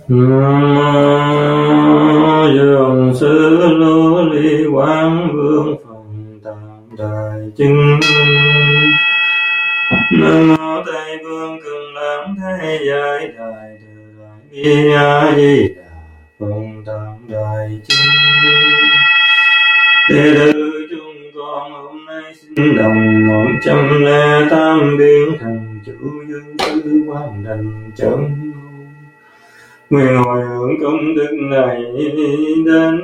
Dường sư lưu ly quán vương phần tạng đại chứng. Nam mô Tây Phương Cực Lạc Thế Giới Đại Từ Đại Bi A Di Đà Phần tạng đại chứng. Đệ tử chúng con hôm nay xin đồng 108 biến thành chủ dương tư quán đảnh chân. Nguyện hồi hướng công đức này đến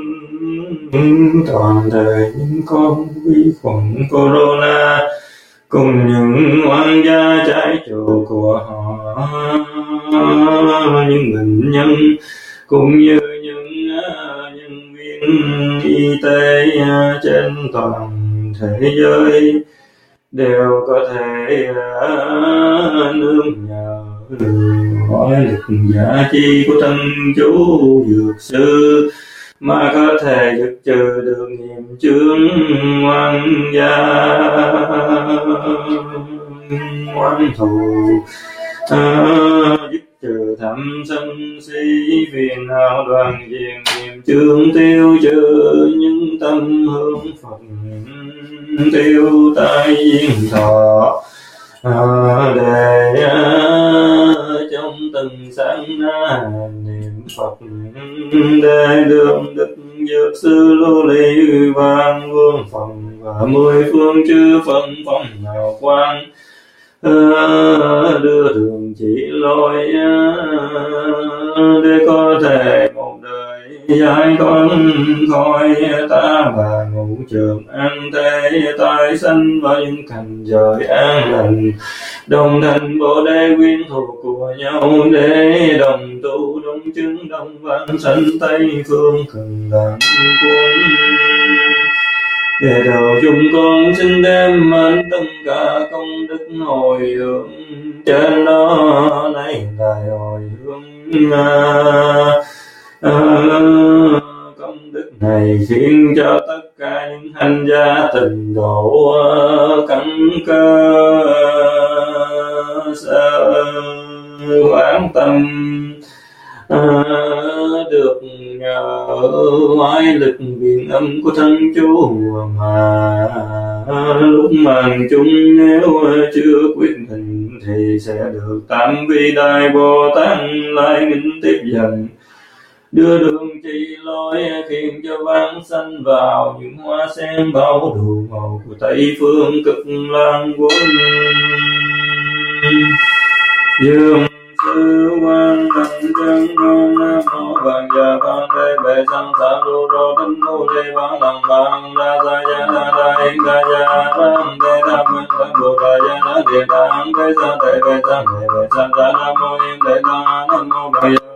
toàn thể những con vi khuẩn corona cùng những oan gia trái chủ của họ, những bệnh nhân cũng như những nhân viên y tế trên toàn thế giới đều có thể nương nhờ hỏi lực giả chi của thân chú dược sư mà có thể dứt trừ được nghiệp chướng oan gia oan thù, dứt trừ thâm sân si phiền não đoàn diệt nghiệp chướng, tiêu trừ những tâm hướng Phật, tiêu tai diên thọ, để trong từng sáng niệm Phật để được đức dược sư lưu ly vang vương phần và 10 phương chư phân phong hào quang đưa đường chỉ lối để có thể một đời giải thoát khỏi ta bà ngũ trường an thế tái sanh và những cảnh giới an lành, đồng thành bồ đề quyến thuộc của nhau để đồng tu đồng chứng đồng văn sanh Tây Phương Cực Lạc Quân. Để đầu chúng con xin đem mến tất cả công đức hồi hướng trên đó này lại hồi hướng công đức này khiến cho tất cả những hành gia tịnh độ căn cơ sơ quán tâm được nhờ oai lực biện âm của thân chú mà lúc màn chúng nếu chưa quyết định thì sẽ được tam vi đại Bồ Tát lại nghinh tiếp dần đưa đường chỉ lối khiến cho vãng sanh vào những hoa sen bao đủ màu của Tây Phương Cực Lạc Quân. Dương sư quan đảnh chân ngôn nam mô Phật gia con đây bệ sang sa lu rô tinh mu đề vãng lăng bang ra sa ya na ra in ca ya ram đề tham minh thân bồ đà ya na địa tạng bệ sa đề bệ sa nam mô yên đề ta nam mô Phật gia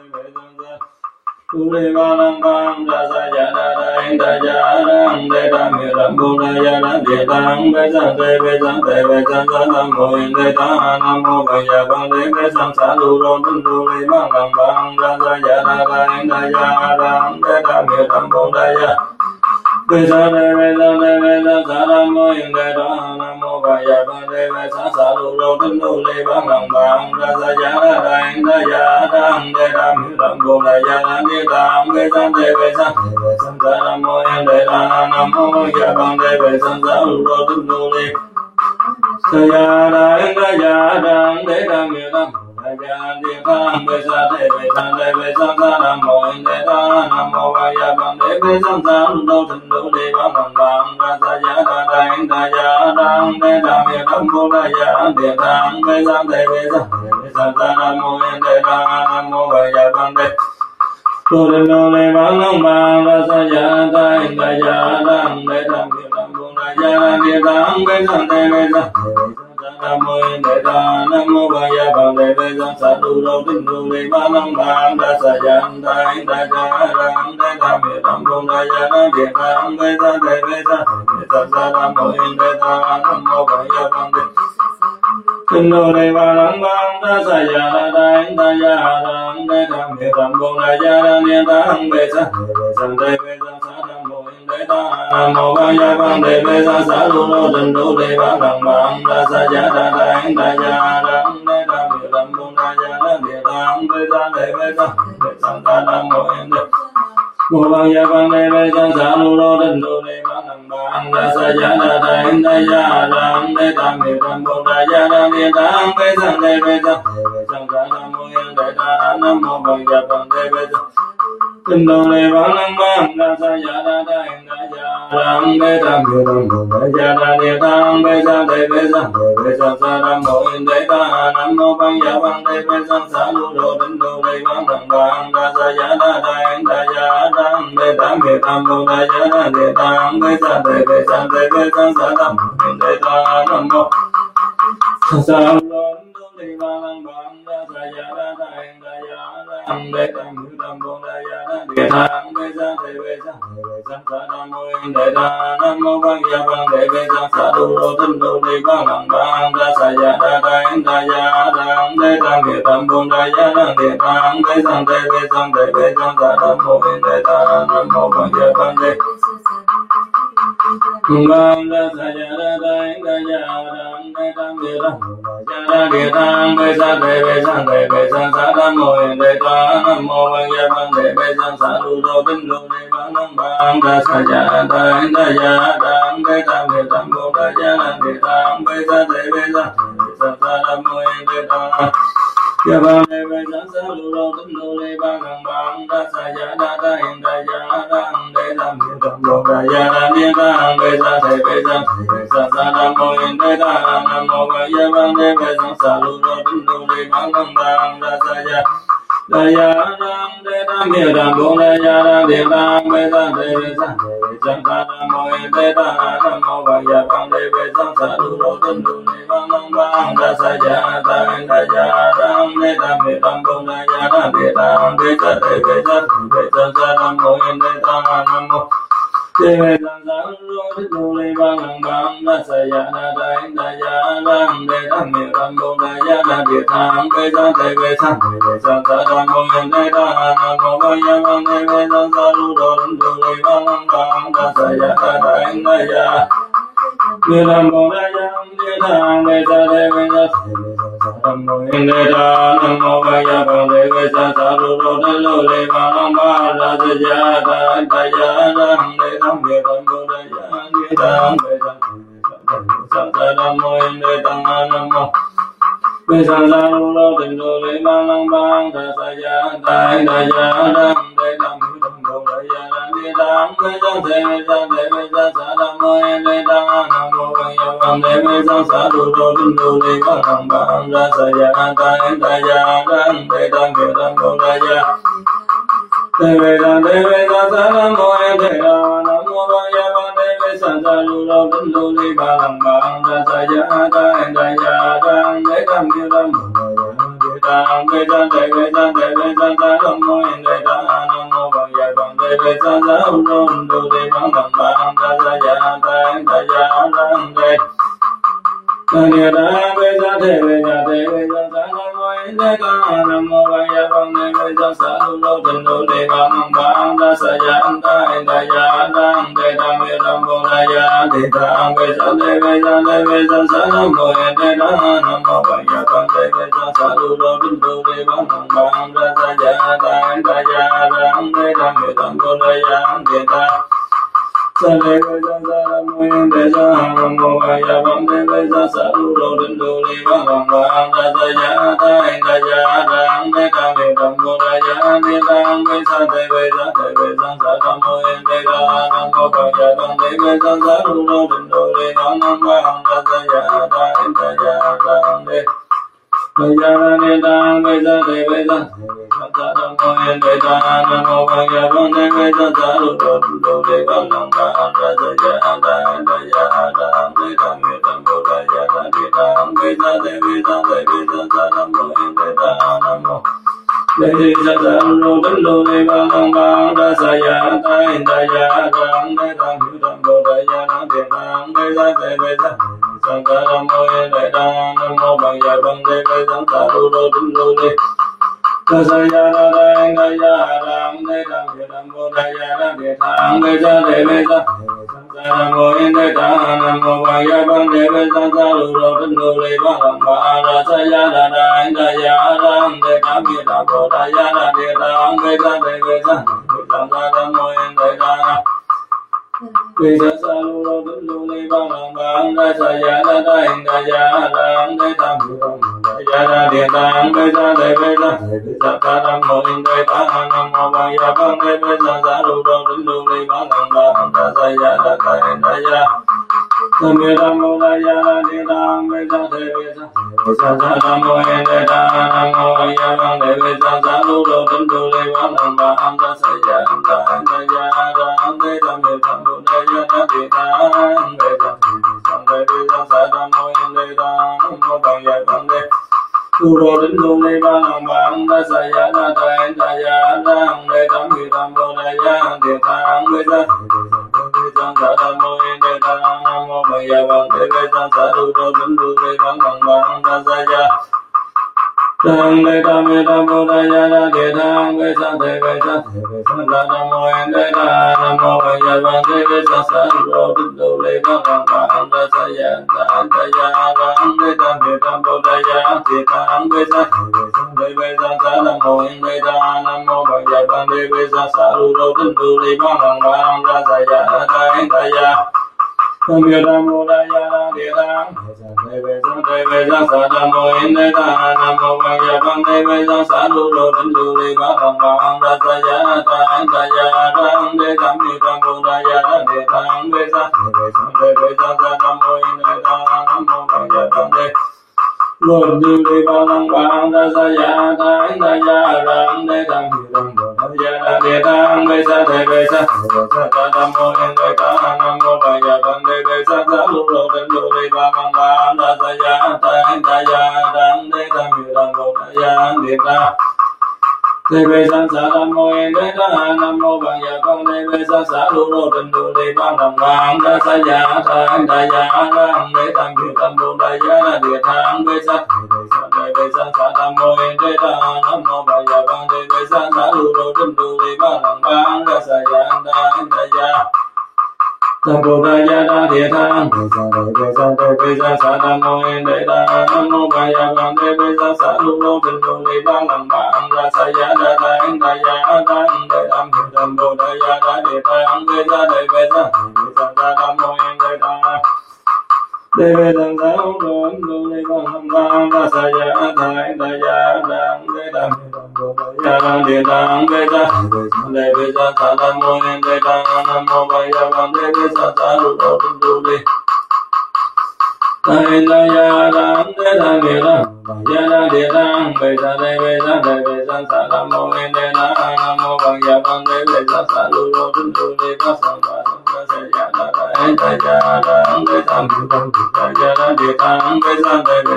tu đề va lăng bang ra sa ya na ra in ca ya ram đề tham minh thân bồ đà ya na địa tạng bệ sa nam mô yên đề ta nam mô Phật gia con đề bệ sang sa lu rô tinh mu đề vãng lăng bang ra sa ya na ra in ca ya ram đề tham minh thân bồ đà ya bệ sa nam mô yên đề ta nam mô Phật gia con đề bệ sang sa lu rô tinh mu đề vãng lăng bang ra sa ya na ra in ca ya ram đề tham minh thân bồ đà ya na địa tạng bệ sa nam mô yên đề ta nam mô Phật gia con đề bệ sang sa lu rô tinh mu đề sa ya na in ca ya ram đề tham minh thân địa tạng bệ sa đề bệ sang sa nam mô yên đề ta nam mô Phật gia con đề bệ sang sa lu rô tinh mu đề vãng lăng bang ra sa ya na in ca ya ram đề tham minh thân bồ đà ya địa tạng bệ sa nam mô yên đề ta nam mô Phật gia con đề tu đề lô đề vãng lăng bang ra sa ya na in ca ya ram đề tham minh thân bồ đà ya địa tạng bệ sa nam mô yên đề ta nam mô Phật gia con đề bệ sang sa lu rô tinh mu đề vãng lăng bang ra sa ya na in ca ya ram đề tham minh thân bồ đà ya địa tạng bệ sa nam mô yên đề ta nam mô Phật gia con đề tinh mu đề vãng lăng bang ra sa ya na in ca ya ram đề tham minh thân bồ đà ya địa tạng bệ sa nam mô yên đề ta nam mô Phật gia con đề bệ sang sa lu rô tinh mu đề vãng lăng bang ra sa ya na in ca ya ram đề tham minh thân bồ đà ya địa tạng tăng bê sa đề bê sa bê sa sa nam mô yên đề mô bằng ya bằng đề bê sa sa lu lô đinh lu lê bằng năng bằng đa sa ya đa đa in đa ya đăng đê tam miệt tam bồ đa ya đăng địa tăng bê sa đề bê sa sa nam mô yên đề đa nam mô bằng ya bằng đề bê sa tinh đồ lê bằng năng bằng đa sa ya đa đa in đa ya đăng đê tam miệt tam bồ đa ya đa địa tăng bê sa đề bê sa nam mô yên đề đa nam mô bằng ya bằng đề bê sa lu lô đinh lu lê bằng năng bằng đa sa ya đa đa in đa ya đăng đê tam miệt tam bồ đa ya đa địa tăng bê sa đề bê sa nam mô yên đề đa nam mô sa lu lô đinh lu lê bằng năng bằng đa sa ya đa đa in đa ya đăng đê tam miệt tam bồ đa ya đa địa tăng bê sa đề bê sa nam mô yên đề đa nam mô bằng ya bằng đề bê sa lu lô đinh lu lê bằng năng bằng đa sa ya đa đa in đa ya đăng đê tam miệt tam bồ đa ya đa địa tăng bê sa đề bê sa nam mô yên đề đa nam mô bằng ya bằng đề bằng đa sa ya đa đa in đa ya đăng đê tam miệt tam bồ đa ya đa địa tăng bê sa đề bê sa nam mô yên đề đa nam mô bằng ya bằng đề bê sa lu lô đinh lu lê bằng năng bằng đa sa ya đa in đa ya đăng đê tam miệt tam bồ đa ya đa địa tăng bê sa đề bê sa nam mô yên đề đa ya bằng đề bê sa lu lô đinh lu lê bằng năng bằng đa sa ya đa đa in đa ya đăng đê tam miệt tam bồ đa ya đa địa tăng bê sa đề bê sa nam mô yên đề đa nam mô bằng ya bằng đề bê sa lu lô đinh lu lê bằng năng bằng đa sa ya đa ya đăng đê tam miệt tam bồ đa ya đa địa tăng bê sa đề bê sa nam mô yên đề đa nam mô bằng ya bằng đề bê sa lu lô đinh lu lê bằng năng bằng đa sa ya đa in đa ya đăng đê tam miệt tam bồ đa ya đa địa tăng bê sa đề bê sa nam mô yên đề đa nam mô đề bê sa lu lô đinh lu lê bằng năng bằng đa sa ya đa in đa ya đăng đê tam miệt tam bồ đa ya đa địa tăng bê sa đề bê sa nam mô yên đề đa nam mô bằng ya bằng đề bê sa lu lô đinh lu lê bằng năng bằng đa sa ya đa in đa ya địa tam bồ đa ya địa tăng bê sa đề bê sa nam mô yên đề đa nam mô bằng ya bằng đề bê sa lu lô đinh lu lê bằng năng bằng đa sa ya đa in đa ya đăng đê tam miệt tam bồ đa ya địa tăng bê sa nam mô yên đề đa nam mô bê sa lu lô đinh lu lê bằng năng bằng đa sa ya đa in đa ya đăng đê tam miệt tam bồ đa ya đa địa tăng bê sa nam mô yên đề đa nam mô bằng ya bằng đề bê sa lu lô đinh lu lê bằng năng bằng đa sa ya đa in đa ya đăng đê tam miệt tam bồ đa ya đề bê sa nam mô yên đề đa nam mô bằng ya bằng đề bê sa lu lô đinh lu lê bằng năng bằng đa sa ya đa in đa ya đăng đê tam miệt tam bồ đa ya địa tăng bê sa nam mô yên đề đa nam mô bằng ya bằng đề bê sa lu lô đinh lu lê bằng năng bằng đa sa ya đa in đa ya đăng đê địa tăng bê sa đề bê sa nam mô yên đề đa nam mô bằng ya bằng đề bê sa lu lô đinh lu lê bằng năng bằng đa sa ya đa in đa ya đăng đê tam miệt tam bồ đa ya địa tăng bê sa đề bê sa nam mô yên đề đa nam mô bằng ya bằng đề bê sa lu lô đinh lu lê bằng năng bằng đa sa ya đa in đa ya đăng đê tam miệt tam bồ đa ya địa tăng sa đề bê sa nam mô yên đề đa nam mô bằng ya bằng đề bê sa lu lô đinh lu lê bằng năng bằng đa sa ya đa in đa ya đăng đê tam miệt tam bồ đa ya địa tăng bê sa đề bê sa nam mô yên đề đa nam mô bằng ya bằng đề bê sa lu lô đinh lu lê bằng năng bằng đa sa ya đa in đa ya đăng đê bê sa địa tăng bê sa đề bê sa nam mô yên đề đa nam mô bằng ya bằng đề bê sa lu lô đinh lu lê bằng năng bằng đa sa ya đa in đa ya đăng đê tam miệt tam bồ đa ya đa địa tăng bê sa đề bê sa nam mô yên đề đa nam mô đề bê sa lu lô đinh lu lê bằng năng bằng đa sa ya đa in đa ya đăng đê tam miệt tam bồ đa ya đa địa tăng bê sa đề bê sa nam mô yên đề đa nam mô bằng ya bằng đề bê sa lu lô đinh lu lê đa sa ya đa in đa ya đăng đê tam miệt tam bồ đa ya đa địa tăng bê sa đề bê sa nam mô yên đề ta nam mô ba ya ban đề bê sa sa lu ro tin lu li ba lam ba ra sa ya da da in da ya ram đề ta mi ta bo da ya da đề ta ang bê sa đề bê sa nam mô yên đề ta bê sa sa lu ro tin lu li ba lam ba ra sa ya da da in da ya ram đề ta mi ta bo da ya da đề ta ang bê sa đề bê sa nam mô yên đề ta nam mô ba ya ban đề bê sa sa lu ro tin lu li ba lam ba ra sa ya da da in da ya nam mô la ya la di ta bê sa đề bê sa nam mô yên đề ta nam mô ba ya ban đề bê sa sa lu ro tin lu li ba lam ba ra sa ya da in da ya ram đề ta mi ta bo da ya da di ta bê sa đề bê sa nam mô yên đề ta nam mô ba ya ban đề lu ro tin lu li ba lam ba ra sa ya da da in da ya ram đề ta mi ta bo da ya di ta bê sa nam mô yên đề ta nam mô ba ya ban đề bê sa sa lu ro tin lu li ba lam ba ra sa ya Tam đề ta mi ta bo da ya da di ta bê sa đề bê sa nam mô yên đề ta nam mô ba ya ban đề bê sa sa lu ro tin lu li ba lam ba ra sa ya da ya ram đề ta mi ta bo da ya di ta bê sa đề bê sa nam mô yên đề ta nam mô ba ya ban đề bê sa sa lu ro tin lu li ba lam ba ra sa ya da ya nam mô la ya la di ta đề bê sa nam mô yên đề ta nam mô ba ya ban đề bê sa sa lu ro tin lu li ba lam ba ra sa ya da ya ram đề ta mi ta bo da ya di ta bê sa nam mô yên đề ta nam mô ba ya ban đề lu li ba lam ba ra sa ya da ya ram đề ta mi ta bo da ya di ta bê sa nam mô yên đề ta nam mô ba ya ban đề bê sa sa lu ro tin lu li ba lam ba ra sa ya da ya ram đề ta mi ta bo da ya di ta đề bê sa nam mô yên đề ta nam mô ba ya ban đề bê sa sa lu ro tin lu li ba lam ba ra sa ya da ya ram đề ta mi ta bo da ya di ta bê sa nam mô yên đề ta nam mô ba ya ban đề bê sa sa lu ro tin lu li ba lam ba ra sa ya da ya nam mô da ya da di ta bê sa nam mô yên đề ta nam mô ba ya ban đề bê sa sa lu ro tin lu li ba lam ba ra sa ya da ya ram đề ta mi ta bo da ya di ta bê sa nam mô yên đề ta đề bê sa sa lu ro lu li ba lam ba ra sa ya da ya ram đề ta mi ta bo da ya di ta bê sa đề bê sa nam mô yên đề ta nam mô ba ya ban đề bê sa sa lu ro tin lu li da ya ram đề ta mi ta ya da di ta bê sa đề bê sa nam mô yên đề ta nam mô ba ya ban đề bê sa sa lu ro tin lu li ba sa sa ya da ya ram đề ta mi ta bo da ya di ta bê sa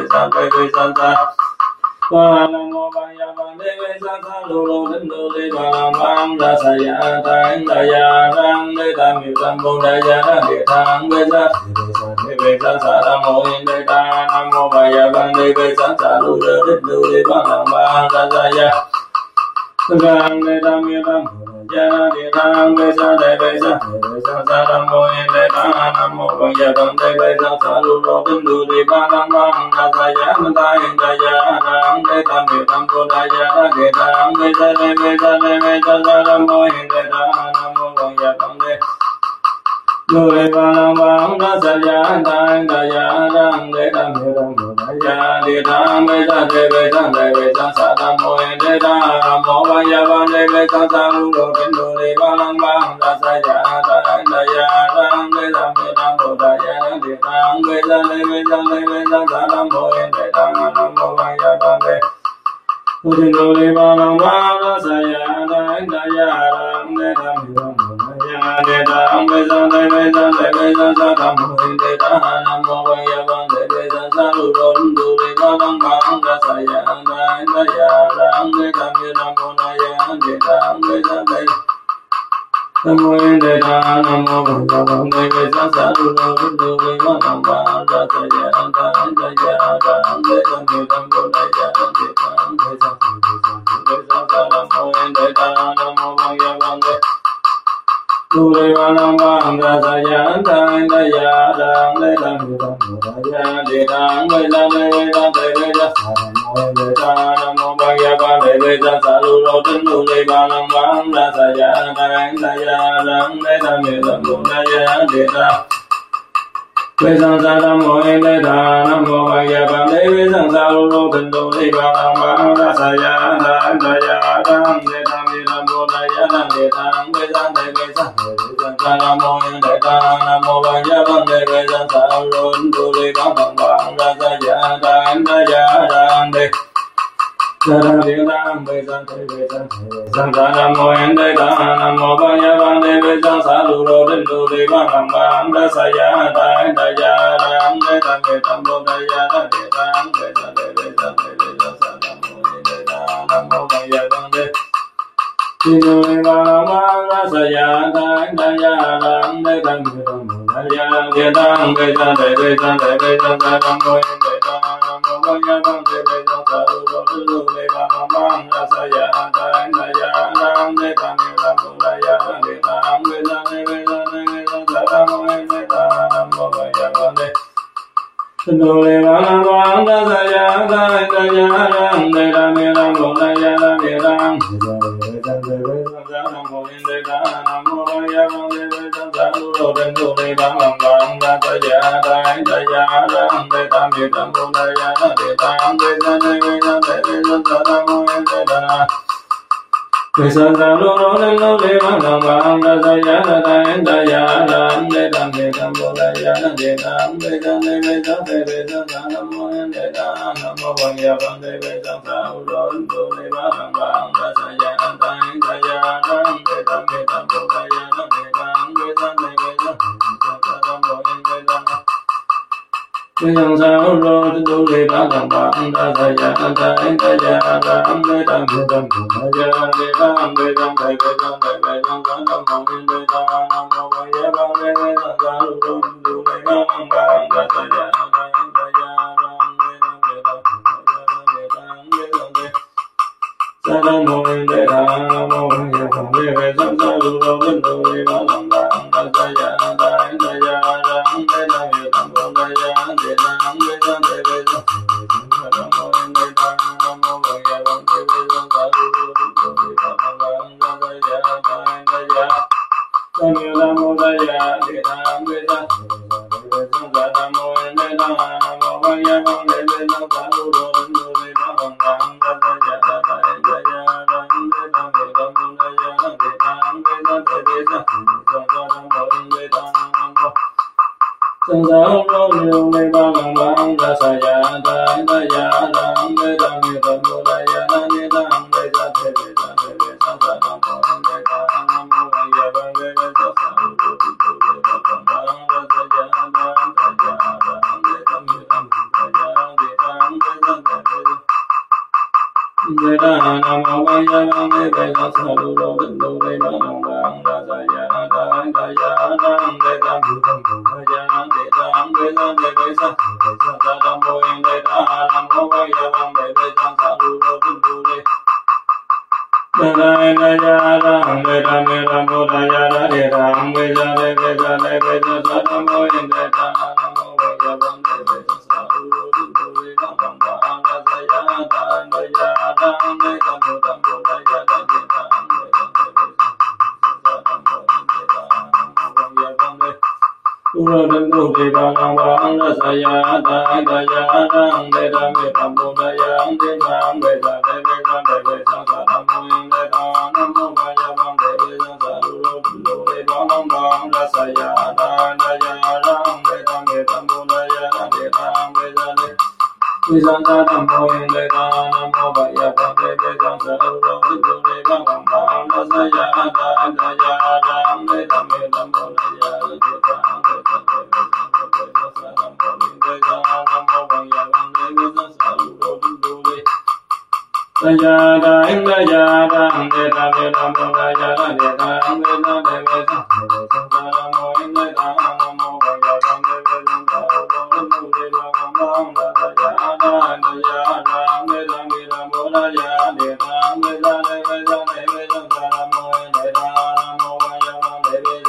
nam mô ba ya ban đề bê sa sa lu ro tin lu li ba lam ba ra sa ya da ya ram đề ta mi ta bo da ya di ta bê sa nam mô yên đề ta nam mô ba ya ban đề bê sa sa lu ro tin lu li ba lam ba ra sa ya ram đề ta mi ta bo da ya di ta bê sa nam mô yên đề ta nam mô ba ya ban đề bê sa sa lu ro tin lu li ba lam ba ra sa ya da ya ram đề ta mi ta bo da ya di ta bê sa nam mô yên đề ta nam mô ba ya ban đề lu li ba lam ba ra sa ya da ya ram đề ta mi ta bo da ya di ta bê sa nam mô yên đề ta nam mô ba ya ban đề bê sa sa lu ro tin lu li ba lam ba ra sa ya da ya ram đề ta mi ta bo da ya di ta bê sa nam mô yên đề ta nam mô ba ya ban đề lu tin lu li ba lam ba ra sa ya da ya ram đề ta mi ta bo da ya di ta bê sa nam mô yên đề ta nam mô ba ya ban đề bê sa sa lu ro tin lu li ba lam ba ra sa ya da ya ram đề ta mi ta bo da ya di ta bê sa nam mô yên đề ta nam mô ba ya ban đề bê sa sa lu ro tin lu li ba lam ba ra sa ya da ya ram đề ta mi ta bo da ya di ta bê sa nam mô yên đề ta nam mô ba ya ban đề tu lê ba nam bang ra sa ya ta da ya da le da mi da da ya de da me da le da de le da sa mo le da nam mô bang ya ba le le da sa lu ro tin tu lê ba nam bang ra sa ya ta da ya da le da mi da mo da ya de da về sang sa nam mô in lê đà nam mô bang ya ba lê về sang sa lu ro tin tu lê ba nam bang ra sa ya ta da ya da le da mi da mo da ya da de da về sang de về sang sa nam mô in lê đà nam mô bang ya ba lê về sang sa lu ro tin tu lê ba nam bang ra sa ya ta da ya da de sa ra de da về sang de về sang sa nam mô in lê đà nam mô bang ya ba lê về sang sa lu ro tin tu lê ba nam bang ra sa ya ta da ya da de da me tam bo da ya da de da về sang de về sang sa nam mô in lê đà nam mô bang ya ba lê tin tu lê ba nam bang ra sa ya ta da ya da de da me tam bo da ya de da về sang de về sang sa nam mô in lê đà nam mô bang ya ba lê về sang sa lu ro tin tu lê ba nam bang ra sa ya ta da ya da de da me tam bo da ya de da về sang de về sang sa nam mô in lê đà nam mô bang ya ba lê tin tu lê ba nam bang ra sa ya ta da ya da de da me tam bo da ya de da sa nam mô in lê đà nam mô bang ya ba lê về sang sa lu ro tin tu lê ba nam bang ra sa ya ta da ya da de da me tam bo da ya de da về sang de về sang sa nam mô in lê đà về sang sa lu ro tin tu lê ba nam bang ra sa ya ta da ya da de da me tam bo da ya de da về sang de về sang sa nam mô in lê đà nam mô bang ya ba lê về sang sa lu ro tin tu lê ba nam bang ra sa ya ta ya da de da me tam bo da ya de da về sang de về sang sa nam mô in lê đà về sang sa lu ro tin tu lê ba nam bang ra sa ya ta ya da de da me tam bo da ya de da về sang de về sang sa nam mô in lê đà nam mô bang ya ba lê về sang sa lu ro tin tu lê ba nam bang ra sa ya ta ya da de da me tam bo da ya de da về sang de sa nam mô in lê đà nam mô bang ya ba lê về sang sa lu ro tin tu lê ba nam bang ra sa ya ta ya da de da me tam bo da ya de da về sang de về sang sa nam mô in lê đà nam mô bang ya ba lê về sang sa lu ro tin tu lê ba nam bang ra sa ya ta ya da me tam bo da ya de da về sang sa nam mô in lê đà nam mô bang ya ba lê về sang sa lu ro tin tu lê ba nam bang ra sa ya ta ya da de da me tam bo da ya de da về sang de về sang sa nam mô in lê đà nam mô sang sa lu ro tin tu lê ba nam bang ra sa ya ta ya da de da me tam bo da ya de da về sang de về sang sa nam mô in lê đà nam mô bang ya ba lê về sang sa lu ro tin tu lê ba nam bang ra sa ya ta ya da de da me tam bo da ya de da về sang de về sang Lê đà nam mô bang ya ba lê về sang sa lu ro tin tu lê ba nam bang ra sa ya ta ya da de da me tam bo da ya de da về sang de về sang sa nam mô in lê đà nam mô bang ya ba lê về sang sa lu ro tin tu lê da da ya da de da me tam bo da ya de da về sang de về sang sa nam mô in lê đà nam mô bang ya ba lê về sang sa lu ro tin tu lê ba nam bang ra sa ya ta ya da de da me tam bo da ya de da về sang de về sang sa nam mô in lê đà nam mô bang ya ba lê tu ro tin tu lê ba nam bang ra sa ya ta ya da de da me tam bo da ya de da về sang de về sang sa nam mô in lê đà nam mô bang ya ba lê về sang sa lu ro tin tu lê ba nam bang ra sa ya ta ya da de da me tam bo da ya de da về sang de về sang sa nam mô in lê đà nam mô bang ya ba lê về sang sa lu ro tin tu lê ba nam bang ra sa ya ta ya da de da me tam bo da ya de da về sang de về sang sa nam mô in lê đà nam mô bang ya ba lê về sang sa lu ro tin tu lê da ya da de da me tam bo da ya de da về sang de về sang sa nam mô in lê đà nam mô bang ya ba lê về sang sa lu ro tin tu lê ba nam bang ra sa ya ta ya da de da me tam bo da ya de da về sang de về sang sa nam mô in lê đà nam mô bang ya ba lê về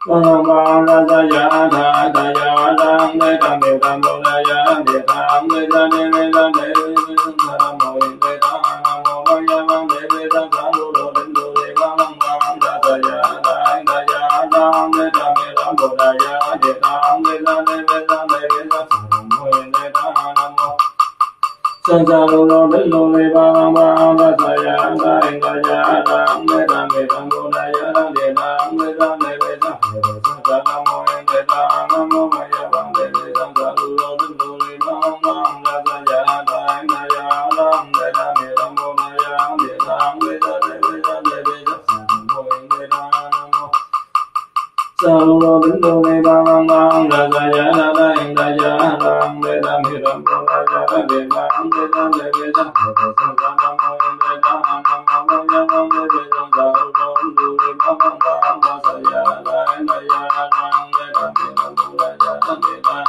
Bang bang ra sa ya tha ta ya rang de tam mi tam bo la ya de tam de sa de me sa de sa ra mo in de ta na mo bang ya bang de de sa sa lu do den do de bang bang ra sa ya ta ya rang de tam mi tam bo la ya de tam de sa de me sa de sa ra mo in de ta na mo sa sa lu do den do de bang bang ra sa ya ta ya rang de tam mi tam bo la ya de tam de sa de me sa sa lu lo đến đâu này bang bang bang ra ra ya ra ra in ra ya ram de ra mi ram bo ra ya ra de bang de ra de de ra sa sa nam mo in de ra nam nam mo ya bang de de ra sa lu lo du de bang bang bang ra sa ya ra in ra ya ram de ra mi ram bo ra ya ra de ra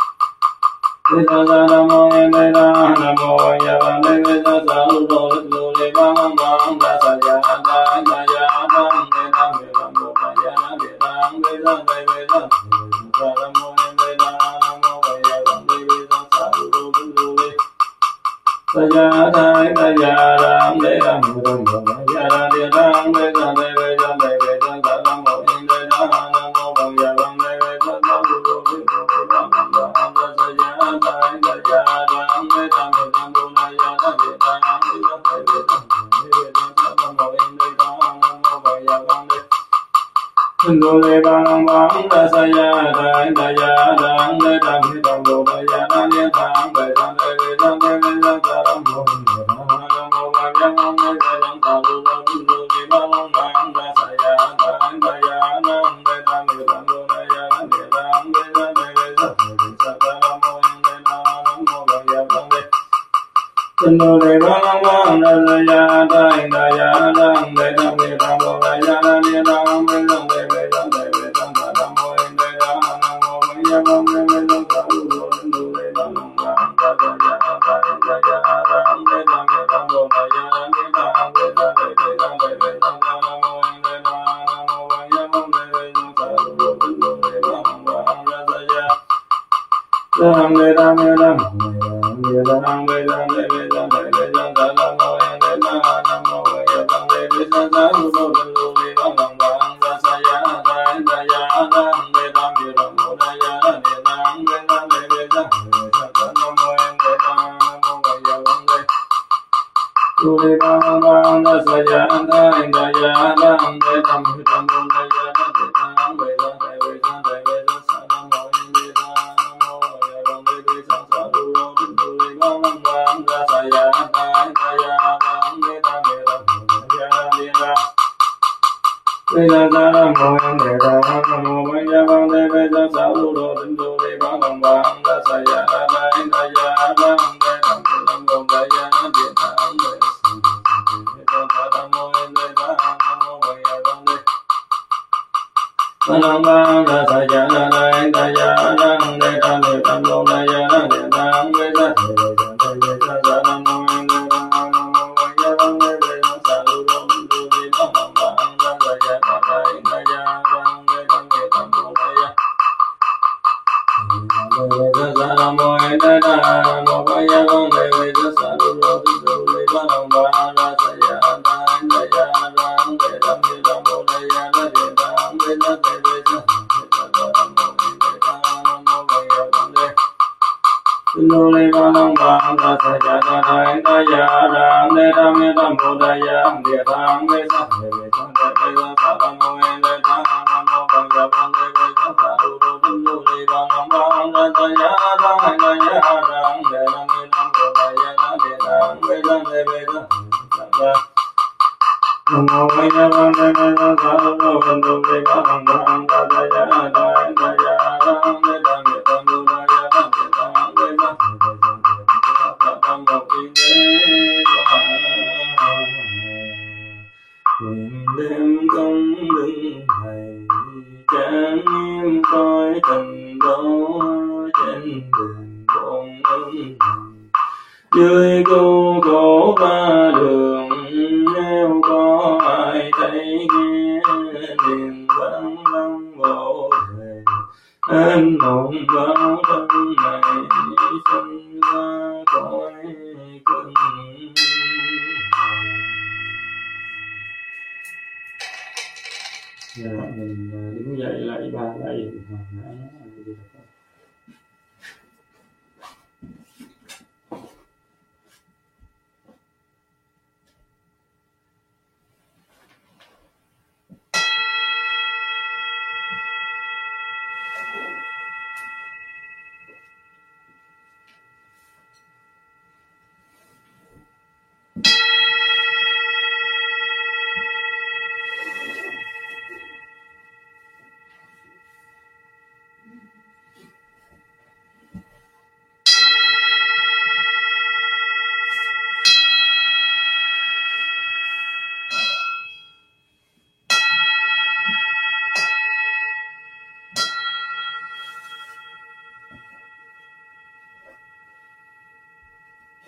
de sa sa nam mo in de ra nam mo ya bang de de ra sa lu lo du de bang bang bang ra sa ya ra in ra ya ram de ra mi ram bo ra ya ra de ra de ra de de ra sa nam mo in de ra nam mo ya bang de de ra sa lu lo du de sa ya ra in ra ya ram de ra mi ram bo ra ya ra de ra de ra de de ra de de ra sa nam mo in de ra nam mo ya bang de de ra sa lu lo du de bang bang bang ra sa ya ra in ra ya ram de ra mi ram bo ra ya ra de ra de ra de de ra sa nam mo in de ra nam mo ya bang de do le bang bang ra sa ya ra in ra ya ram de ra mi ram bo ra ya ra de ra de ra de de ra de de ra sa nam mo in de ra nam mo ya bang de de ra sa lu lo du de bang bang ra sa ya ra in ra ya ram de ra mi ram bo ra ya ra de ra de ra de de ra sa nam mo in de ra nam mo ya bang de do le bang bang ra sa ya ra in ra ya ram de ra mi ram bo ra ya ra de ra de ra de de ra de de ra sa nam mo in de ra nam mo ya bang de de ra sa lu lo du de bang bang ra sa ya ra in ra ya ram de ra mi ram bo ra ya ra de ra de ra de de ra de de ra sa nam mo in de ra nam mo ya bang de de ra sa lu lo du de bang bang ra sa ya ram de ra mi ram de ra ram de ra de de ra de de ra sa nam mo in de ra nam mo ya bang de de ra sa lu lo du de bang bang ra sa ya ra in ra ya ram de ra mi ram bo ra ya ra de ra de ra de de ra sa nam mo in de ra nam mo ya bang de du de bang bang ra sa ya ra in ra ya ram de ra mi ram bo ra ya ra de ra de ra de de ra de de ra sa nam mo in de ra nam mo ya bang de de ra sa lu lo du de bang bang ra sa ya ra in ra ya ram de ra mi ram bo ra ya ra de ra de ra sa nam mo in de ra nam mo ya bang de de ra sa lu lo du de bang bang ra sa ya ra in ra ya ram de ra mi ram bo ra ya ra de ra de sa nam mo in de ra nam mo ya bang de bang bang ra sa ya ra in ra ya ram de ra mi ram bo ra ya ra de ra de ra de de ra sa nam mo in de ra nam mo ya bang de de ra sa lu lo du de bang bang ra sa ya ra in ra ya ram de ra mi ram bo ra ya de de ra sa nam mo in de ra nam mo ya bang de de ra sa lu lo du de bang bang ra sa ya ra in ra ya ram de ra mi ram bo ra ya ra de ra de ra de de ra sa nam mo in de ra nam mo ya bang de do le bang bang ra sa ya ra in ra ya ram de ra mi ram bo ra ya de ra de sa de de ra de ra sa nam mo in de ra nam mo ya bang de de ra sa lu lo du de bang bang ra sa ya ra in ra ya ram de ra mi ram bo ra ya ra de ra de ra de de ra sa nam mo ya bang de de ra sa lu lo du de bang bang ra sa ya ra in ra ya ram de ra mi ram bo ra ya ra de ra de ra sa nam mo in de ra đêm không lưng thầy chán im coi tình đó trên đường bộn ân dưới câu khổ ba đường nếu có ai thấy nghe liền vắng lăng bộ Giờ mình đứng dậy lại ba lạy Phật.